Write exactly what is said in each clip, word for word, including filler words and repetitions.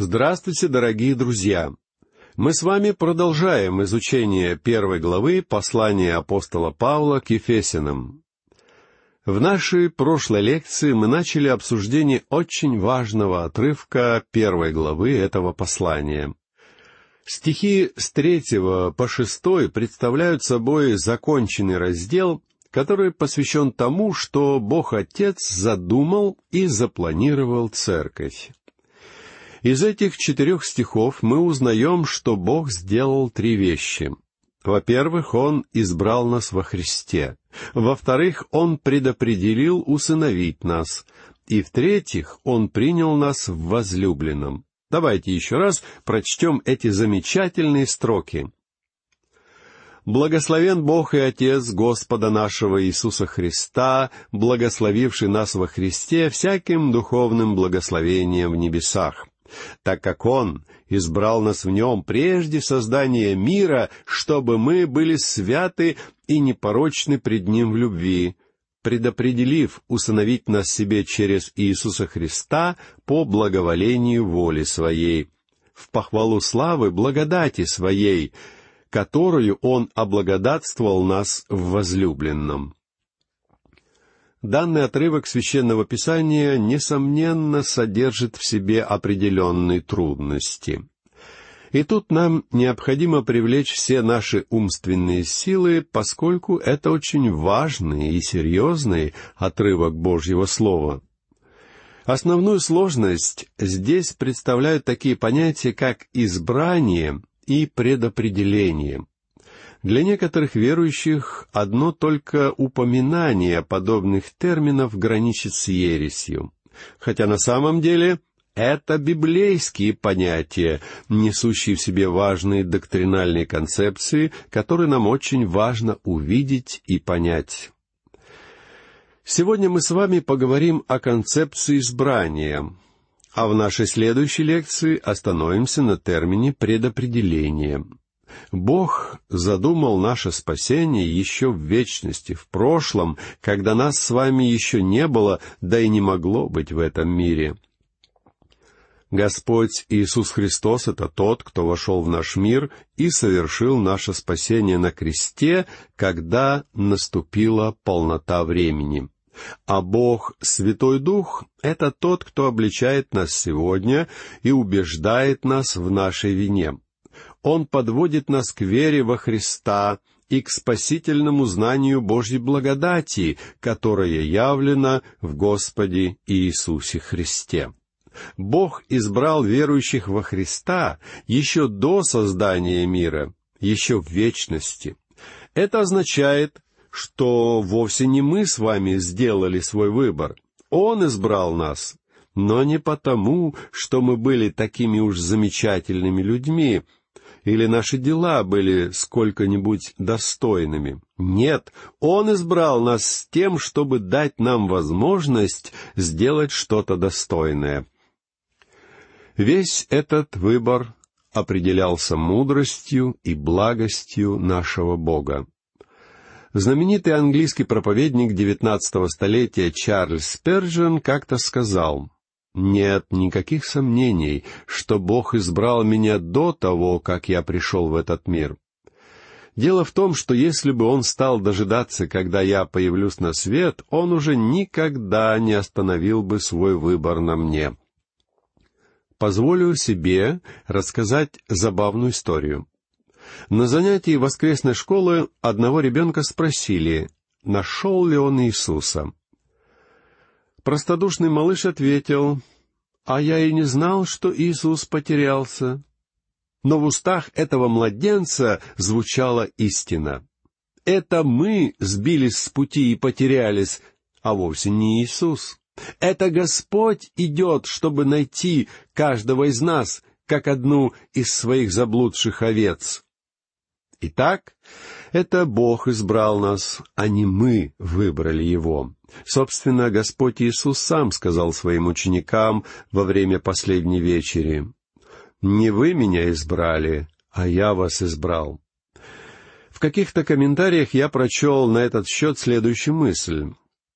Здравствуйте, дорогие друзья! Мы с вами продолжаем изучение первой главы послания апостола Павла к Ефесянам. В нашей прошлой лекции мы начали обсуждение очень важного отрывка первой главы этого послания. Стихи с третьего по шестой представляют собой законченный раздел, который посвящен тому, что Бог Отец задумал и запланировал церковь. Из этих четырех стихов мы узнаем, что Бог сделал три вещи. Во-первых, Он избрал нас во Христе. Во-вторых, Он предопределил усыновить нас. И в-третьих, Он принял нас в возлюбленном. Давайте еще раз прочтем эти замечательные строки. «Благословен Бог и Отец Господа нашего Иисуса Христа, благословивший нас во Христе всяким духовным благословением в небесах, так как Он избрал нас в Нем прежде создания мира, чтобы мы были святы и непорочны пред Ним в любви, предопределив усыновить нас себе через Иисуса Христа по благоволению воли Своей, в похвалу славы благодати Своей, которую Он облагодатствовал нас в возлюбленном». Данный отрывок Священного Писания, несомненно, содержит в себе определенные трудности. И тут нам необходимо привлечь все наши умственные силы, поскольку это очень важный и серьезный отрывок Божьего Слова. Основную сложность здесь представляют такие понятия, как избрание и предопределение. Для некоторых верующих одно только упоминание подобных терминов граничит с ересью, хотя на самом деле это библейские понятия, несущие в себе важные доктринальные концепции, которые нам очень важно увидеть и понять. Сегодня мы с вами поговорим о концепции избрания, а в нашей следующей лекции остановимся на термине предопределения. Бог задумал наше спасение еще в вечности, в прошлом, когда нас с вами еще не было, да и не могло быть в этом мире. Господь Иисус Христос — это Тот, кто вошел в наш мир и совершил наше спасение на кресте, когда наступила полнота времени. А Бог, Святой Дух, — это Тот, кто обличает нас сегодня и убеждает нас в нашей вине. Он подводит нас к вере во Христа и к спасительному знанию Божьей благодати, которая явлена в Господе Иисусе Христе. Бог избрал верующих во Христа еще до создания мира, еще в вечности. Это означает, что вовсе не мы с вами сделали свой выбор. Он избрал нас, но не потому, что мы были такими уж замечательными людьми, или наши дела были сколько-нибудь достойными. Нет, Он избрал нас с тем, чтобы дать нам возможность сделать что-то достойное. Весь этот выбор определялся мудростью и благостью нашего Бога. Знаменитый английский проповедник девятнадцатого столетия Чарльз Спержен как-то сказал: «Нет никаких сомнений, что Бог избрал меня до того, как я пришел в этот мир. Дело в том, что если бы Он стал дожидаться, когда я появлюсь на свет, Он уже никогда не остановил бы свой выбор на мне». Позволю себе рассказать забавную историю. На занятии воскресной школы одного ребенка спросили, нашел ли он Иисуса. Простодушный малыш ответил: «А я и не знал, что Иисус потерялся». Но в устах этого младенца звучала истина. Это мы сбились с пути и потерялись, а вовсе не Иисус. Это Господь идет, чтобы найти каждого из нас, как одну из своих заблудших овец. Итак, это Бог избрал нас, а не мы выбрали Его. Собственно, Господь Иисус сам сказал своим ученикам во время последней вечери: «Не вы меня избрали, а я вас избрал». В каких-то комментариях я прочел на этот счет следующую мысль.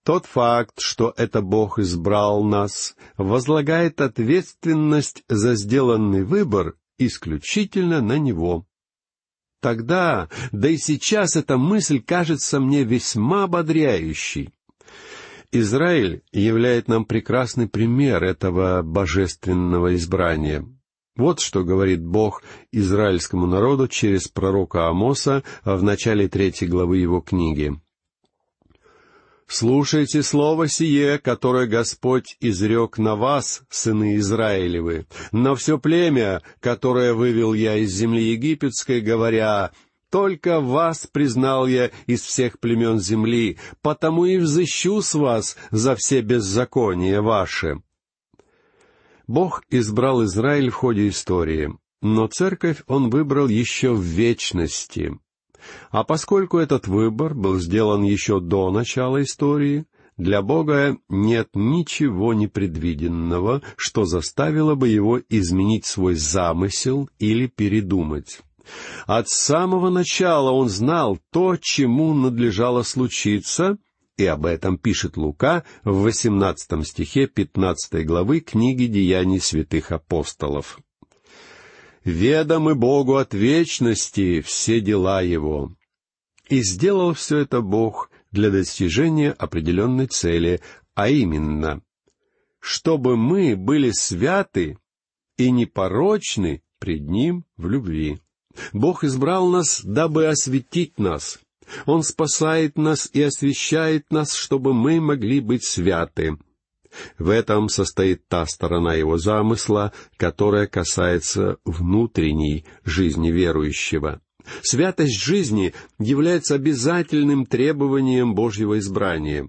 Тот факт, что это Бог избрал нас, возлагает ответственность за сделанный выбор исключительно на Него. Тогда, да и сейчас эта мысль кажется мне весьма ободряющей. Израиль являет нам прекрасный пример этого божественного избрания. Вот что говорит Бог израильскому народу через пророка Амоса в начале третьей главы его книги. «Слушайте слово сие, которое Господь изрек на вас, сыны Израилевы, на все племя, которое вывел я из земли египетской, говоря: только вас признал я из всех племен земли, потому и взыщу с вас за все беззакония ваши». Бог избрал Израиль в ходе истории, но церковь Он выбрал еще в вечности. А поскольку этот выбор был сделан еще до начала истории, для Бога нет ничего непредвиденного, что заставило бы Его изменить свой замысел или передумать. От самого начала Он знал то, чему надлежало случиться, и об этом пишет Лука в восемнадцатом стихе пятнадцатой главы книги «Деяний святых апостолов». «Ведомы Богу от вечности все дела Его». И сделал все это Бог для достижения определенной цели, а именно, чтобы мы были святы и непорочны пред Ним в любви. Бог избрал нас, дабы осветить нас. Он спасает нас и освящает нас, чтобы мы могли быть святы. В этом состоит та сторона Его замысла, которая касается внутренней жизни верующего. Святость жизни является обязательным требованием Божьего избрания.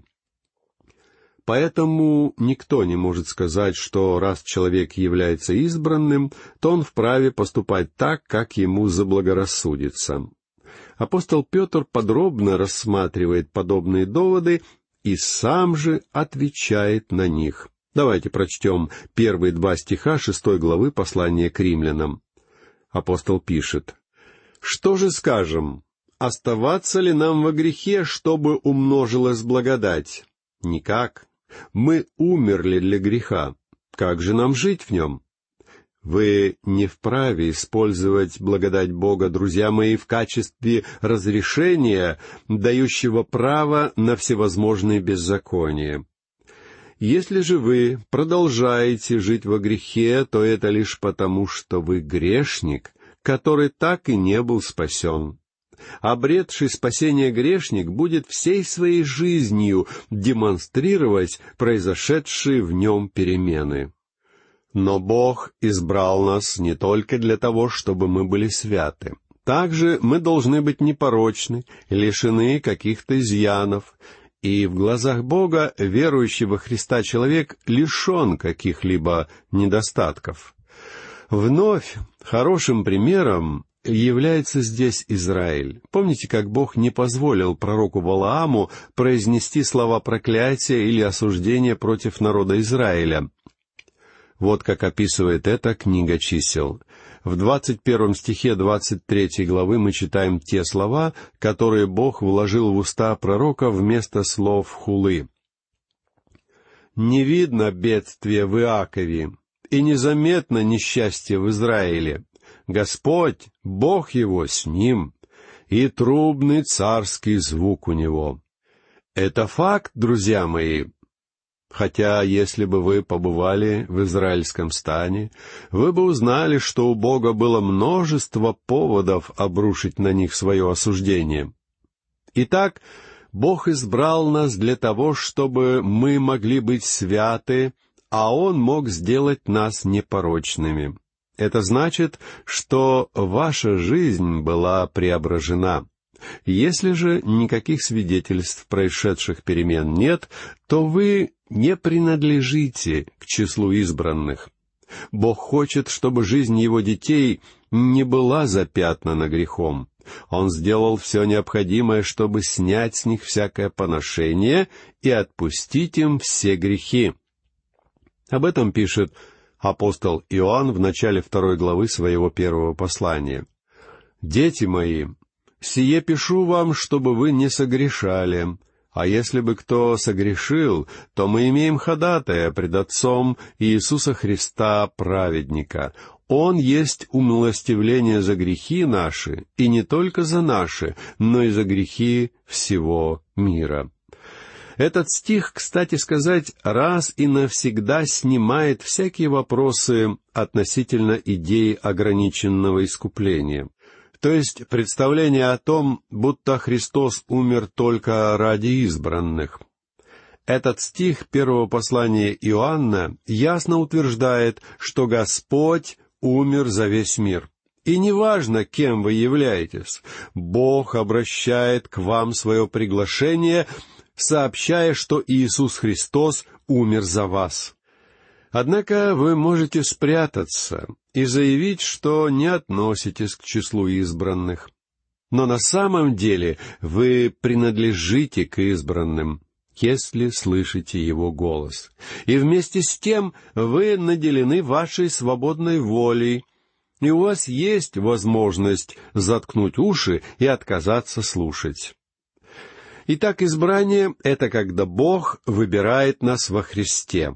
Поэтому никто не может сказать, что раз человек является избранным, то он вправе поступать так, как ему заблагорассудится. Апостол Петр подробно рассматривает подобные доводы и сам же отвечает на них. Давайте прочтем первые два стиха шестой главы послания к римлянам. Апостол пишет: «Что же скажем? Оставаться ли нам во грехе, чтобы умножилась благодать? Никак. Мы умерли для греха. Как же нам жить в нем? Вы не вправе использовать благодать Бога, друзья мои, в качестве разрешения, дающего право на всевозможные беззакония. Если же вы продолжаете жить во грехе, то это лишь потому, что вы грешник, который так и не был спасен. Обретший спасение грешник будет всей своей жизнью демонстрировать произошедшие в нем перемены. Но Бог избрал нас не только для того, чтобы мы были святы. Также мы должны быть непорочны, лишены каких-то изъянов, и в глазах Бога верующий во Христа человек лишен каких-либо недостатков. Вновь хорошим примером является здесь Израиль. Помните, как Бог не позволил пророку Валааму произнести слова проклятия или осуждения против народа Израиля? Вот как описывает это книга Чисел. В двадцать первом стихе двадцать третьей главы мы читаем те слова, которые Бог вложил в уста пророка вместо слов хулы. «Не видно бедствия в Иакове, и незаметно несчастье в Израиле. Господь, Бог его, с ним, и трубный царский звук у него». Это факт, друзья мои. Хотя, если бы вы побывали в израильском стане, вы бы узнали, что у Бога было множество поводов обрушить на них свое осуждение. Итак, Бог избрал нас для того, чтобы мы могли быть святы, а Он мог сделать нас непорочными. Это значит, что ваша жизнь была преображена. Если же никаких свидетельств происшедших перемен нет, то вы не принадлежите к числу избранных. Бог хочет, чтобы жизнь Его детей не была запятнана грехом. Он сделал все необходимое, чтобы снять с них всякое поношение и отпустить им все грехи. Об этом пишет апостол Иоанн в начале второй главы своего первого послания. «Дети мои, сие пишу вам, чтобы вы не согрешали. А если бы кто согрешил, то мы имеем ходатая пред Отцом Иисуса Христа, праведника. Он есть умилостивление за грехи наши, и не только за наши, но и за грехи всего мира». Этот стих, кстати сказать, раз и навсегда снимает всякие вопросы относительно идеи ограниченного искупления. То есть представление о том, будто Христос умер только ради избранных. Этот стих первого послания Иоанна ясно утверждает, что Господь умер за весь мир. И неважно, кем вы являетесь, Бог обращает к вам свое приглашение, сообщая, что Иисус Христос умер за вас. Однако вы можете спрятаться и заявить, что не относитесь к числу избранных. Но на самом деле вы принадлежите к избранным, если слышите Его голос. И вместе с тем вы наделены вашей свободной волей, и у вас есть возможность заткнуть уши и отказаться слушать. Итак, избрание — это когда Бог выбирает нас во Христе.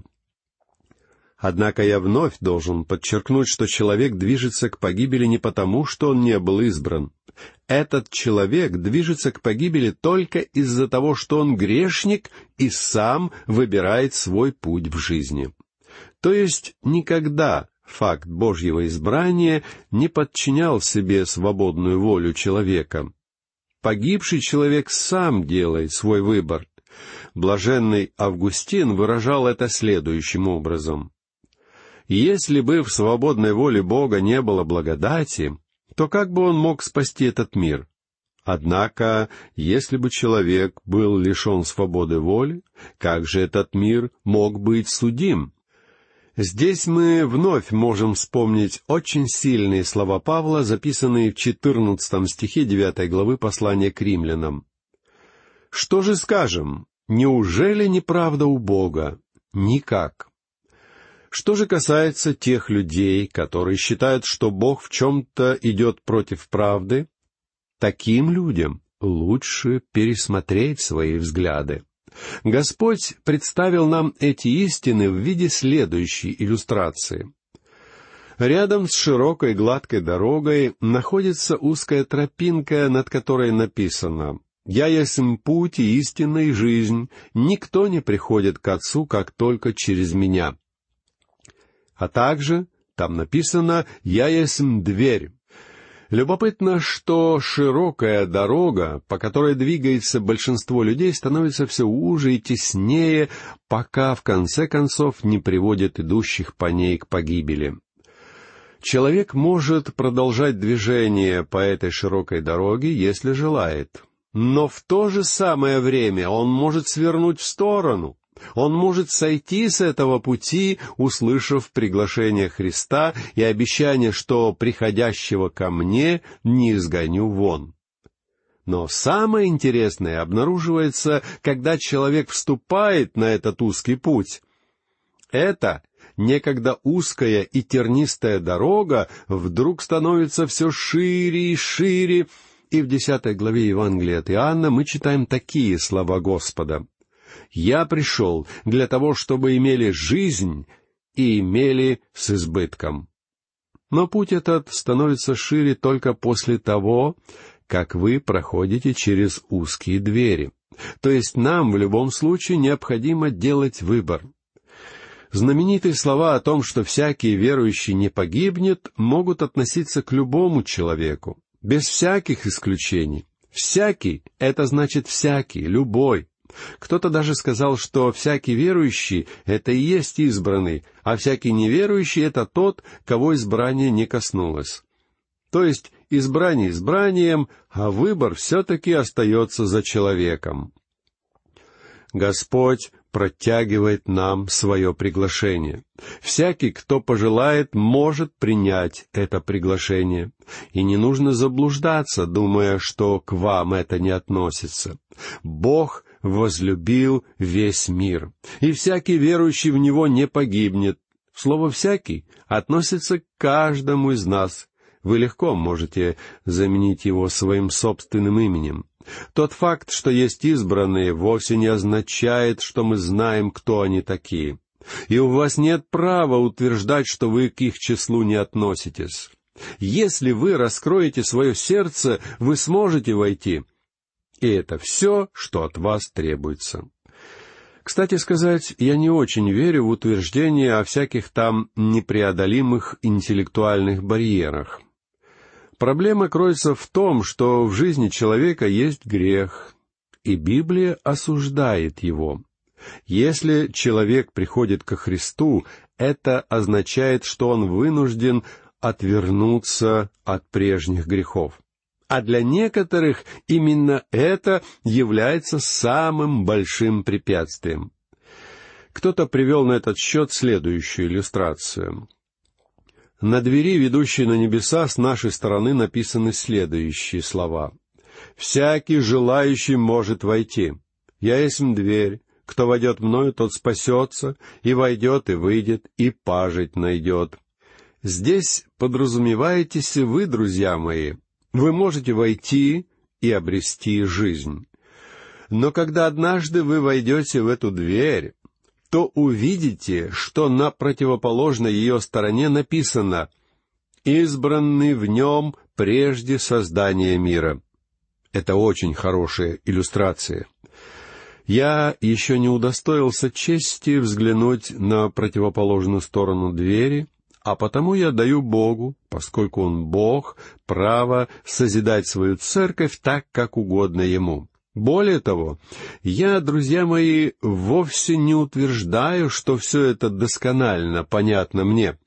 Однако я вновь должен подчеркнуть, что человек движется к погибели не потому, что он не был избран. Этот человек движется к погибели только из-за того, что он грешник и сам выбирает свой путь в жизни. То есть никогда факт Божьего избрания не подчинял себе свободную волю человека. Погибший человек сам делает свой выбор. Блаженный Августин выражал это следующим образом: «Если бы в свободной воле Бога не было благодати, то как бы Он мог спасти этот мир? Однако, если бы человек был лишен свободы воли, как же этот мир мог быть судим?» Здесь мы вновь можем вспомнить очень сильные слова Павла, записанные в четырнадцатом стихе девятой главы послания к римлянам. «Что же скажем? Неужели неправда у Бога? Никак». Что же касается тех людей, которые считают, что Бог в чем-то идет против правды, таким людям лучше пересмотреть свои взгляды. Господь представил нам эти истины в виде следующей иллюстрации. Рядом с широкой гладкой дорогой находится узкая тропинка, над которой написано: «Я есмь путь и истина и жизнь, никто не приходит к Отцу, как только через Меня». А также там написано: «Я есмь дверь». Любопытно, что широкая дорога, по которой двигается большинство людей, становится все уже и теснее, пока в конце концов не приводит идущих по ней к погибели. Человек может продолжать движение по этой широкой дороге, если желает, но в то же самое время он может свернуть в сторону. Он может сойти с этого пути, услышав приглашение Христа и обещание, что приходящего ко мне не изгоню вон. Но самое интересное обнаруживается, когда человек вступает на этот узкий путь. Это некогда узкая и тернистая дорога вдруг становится все шире и шире, и в десятой главе Евангелия от Иоанна мы читаем такие слова Господа: «Я пришел для того, чтобы имели жизнь и имели с избытком». Но путь этот становится шире только после того, как вы проходите через узкие двери. То есть нам в любом случае необходимо делать выбор. Знаменитые слова о том, что всякий верующий не погибнет, могут относиться к любому человеку, без всяких исключений. Всякий — это значит всякий, любой. Кто-то даже сказал, что всякий верующий — это и есть избранный, а всякий неверующий — это тот, кого избрание не коснулось. То есть избрание избранием, а выбор все-таки остается за человеком. Господь протягивает нам свое приглашение. Всякий, кто пожелает, может принять это приглашение. И не нужно заблуждаться, думая, что к вам это не относится. Бог возлюбил весь мир, и всякий верующий в Него не погибнет. Слово «всякий» относится к каждому из нас, Вы легко можете заменить его своим собственным именем. Тот факт, что есть избранные, вовсе не означает, что мы знаем, кто они такие. И у вас нет права утверждать, что вы к их числу не относитесь. Если вы раскроете свое сердце, вы сможете войти. И это все, что от вас требуется. Кстати сказать, я не очень верю в утверждение о всяких там непреодолимых интеллектуальных барьерах. Проблема кроется в том, что в жизни человека есть грех, и Библия осуждает его. Если человек приходит ко Христу, это означает, что он вынужден отвернуться от прежних грехов. А для некоторых именно это является самым большим препятствием. Кто-то привел на этот счет следующую иллюстрацию. На двери, ведущей на небеса, с нашей стороны написаны следующие слова. «Всякий желающий может войти. Я есмь дверь. Кто войдет мною, тот спасется, и войдет, и выйдет, и пажить найдет». Здесь подразумеваетесь вы, друзья мои. Вы можете войти и обрести жизнь. Но когда однажды вы войдете в эту дверь, то увидите, что на противоположной ее стороне написано «Избранный в нем прежде создания мира». Это очень хорошая иллюстрация. Я еще не удостоился чести взглянуть на противоположную сторону двери, а потому я даю Богу, поскольку Он Бог, право созидать свою церковь так, как угодно Ему. Более того, я, друзья мои, вовсе не утверждаю, что все это досконально понятно мне.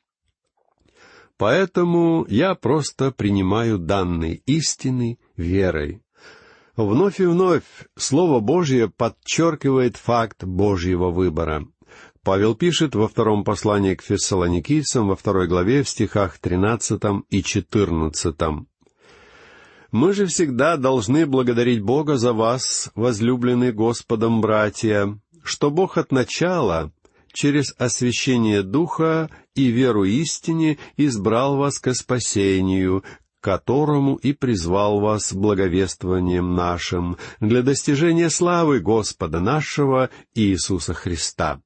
Поэтому я просто принимаю данные истины верой. Вновь и вновь Слово Божье подчеркивает факт Божьего выбора. Павел пишет во втором послании к Фессалоникийцам, во второй главе, в стихах тринадцатом и четырнадцатом. «Мы же всегда должны благодарить Бога за вас, возлюбленные Господом братья, что Бог от начала, через освящение Духа и веру истине, избрал вас ко спасению, к которому и призвал вас благовествованием нашим, для достижения славы Господа нашего Иисуса Христа».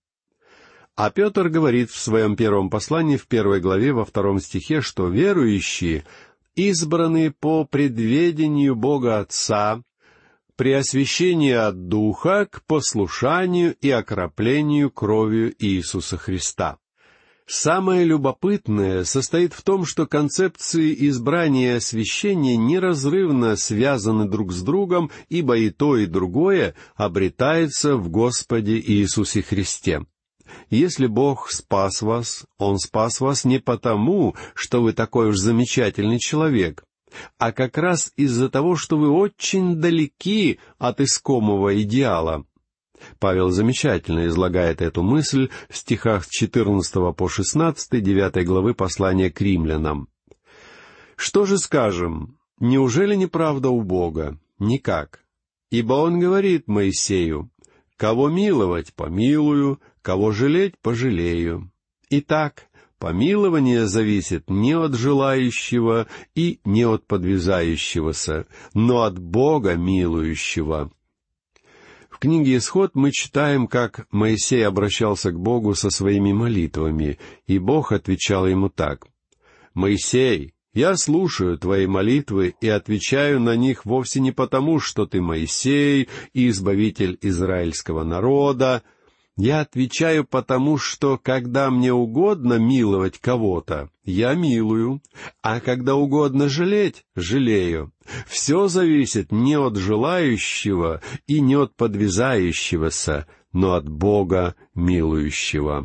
А Петр говорит в своем первом послании, в первой главе, во втором стихе, что верующие, избранные по предведению Бога Отца, при освящении от Духа к послушанию и окроплению кровью Иисуса Христа. Самое любопытное состоит в том, что концепции избрания и освящения неразрывно связаны друг с другом, ибо и то, и другое обретается в Господе Иисусе Христе. Если Бог спас вас, Он спас вас не потому, что вы такой уж замечательный человек, а как раз из-за того, что вы очень далеки от искомого идеала. Павел замечательно излагает эту мысль в стихах с четырнадцатого по шестнадцатый, девятой главы послания к римлянам. «Что же скажем? Неужели неправда у Бога? Никак. Ибо Он говорит Моисею: кого миловать, помилую, кого жалеть, пожалею. Итак, помилование зависит не от желающего и не от подвязающегося, но от Бога милующего». В книге «Исход» мы читаем, как Моисей обращался к Богу со своими молитвами, и Бог отвечал ему так: «Моисей, я слушаю твои молитвы и отвечаю на них вовсе не потому, что ты Моисей и избавитель израильского народа. Я отвечаю потому, что когда мне угодно миловать кого-то, я милую, а когда угодно жалеть, жалею. Все зависит не от желающего и не от подвязающегося, но от Бога милующего».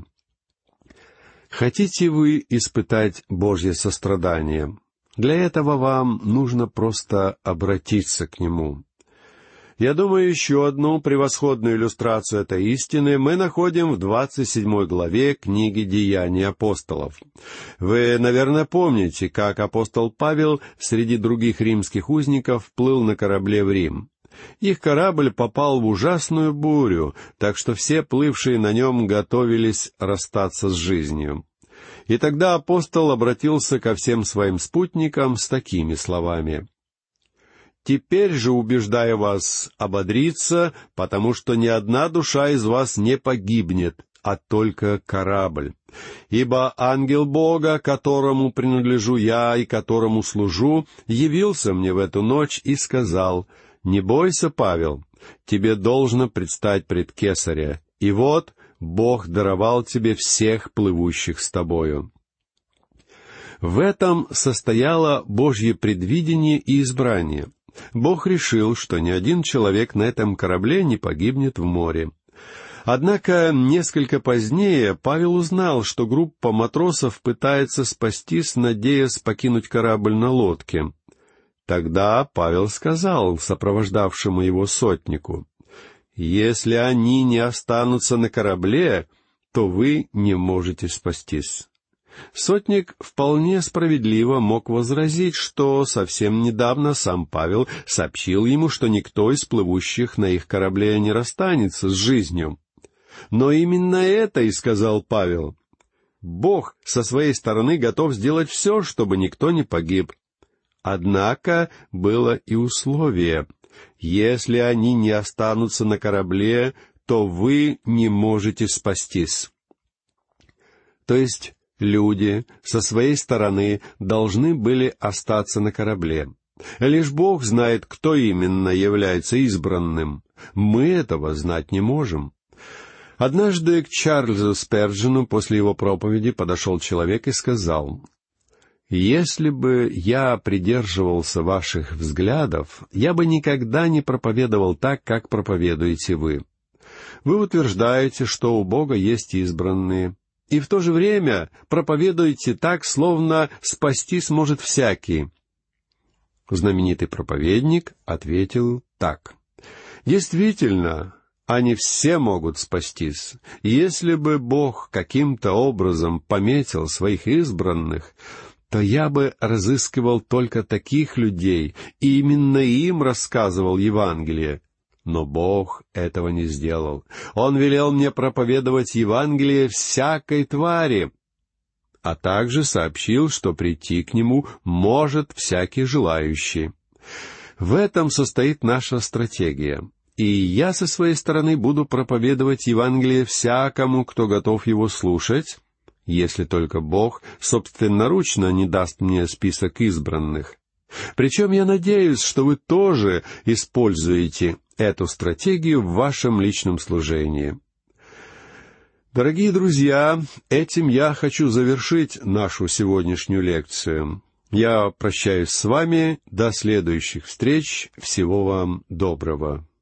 Хотите вы испытать Божье сострадание? Для этого вам нужно просто обратиться к Нему. Я думаю, еще одну превосходную иллюстрацию этой истины мы находим в двадцать седьмой главе книги «Деяния апостолов». Вы, наверное, помните, как апостол Павел среди других римских узников плыл на корабле в Рим. Их корабль попал в ужасную бурю, так что все плывшие на нем готовились расстаться с жизнью. И тогда апостол обратился ко всем своим спутникам с такими словами: «Теперь же убеждаю вас ободриться, потому что ни одна душа из вас не погибнет, а только корабль. Ибо ангел Бога, которому принадлежу я и которому служу, явился мне в эту ночь и сказал: не бойся, Павел, тебе должно предстать пред Кесаря, и вот Бог даровал тебе всех плывущих с тобою». В этом состояло Божье предвидение и избрание. Бог решил, что ни один человек на этом корабле не погибнет в море. Однако несколько позднее Павел узнал, что группа матросов пытается спастись, надеясь покинуть корабль на лодке. Тогда Павел сказал сопровождавшему его сотнику: «Если они не останутся на корабле, то вы не можете спастись». Сотник вполне справедливо мог возразить, что совсем недавно сам Павел сообщил ему, что никто из плывущих на их корабле не расстанется с жизнью. Но именно это и сказал Павел. Бог со своей стороны готов сделать все, чтобы никто не погиб. Однако было и условие: если они не останутся на корабле, то вы не можете спастись. То есть люди со своей стороны должны были остаться на корабле. Лишь Бог знает, кто именно является избранным. Мы этого знать не можем. Однажды к Чарльзу Сперджену после его проповеди подошел человек и сказал: «Если бы я придерживался ваших взглядов, я бы никогда не проповедовал так, как проповедуете вы. Вы утверждаете, что у Бога есть избранные, и в то же время проповедуете так, словно спастись может всякий». Знаменитый проповедник ответил так: «Действительно, они все могут спастись. Если бы Бог каким-то образом пометил своих избранных, то я бы разыскивал только таких людей, и именно им рассказывал Евангелие. Но Бог этого не сделал. Он велел мне проповедовать Евангелие всякой твари, а также сообщил, что прийти к Нему может всякий желающий. В этом состоит наша стратегия. И я со своей стороны буду проповедовать Евангелие всякому, кто готов его слушать, если только Бог собственноручно не даст мне список избранных. Причем я надеюсь, что вы тоже используете эту стратегию в вашем личном служении. Дорогие друзья, этим я хочу завершить нашу сегодняшнюю лекцию. Я прощаюсь с вами. До следующих встреч. Всего вам доброго.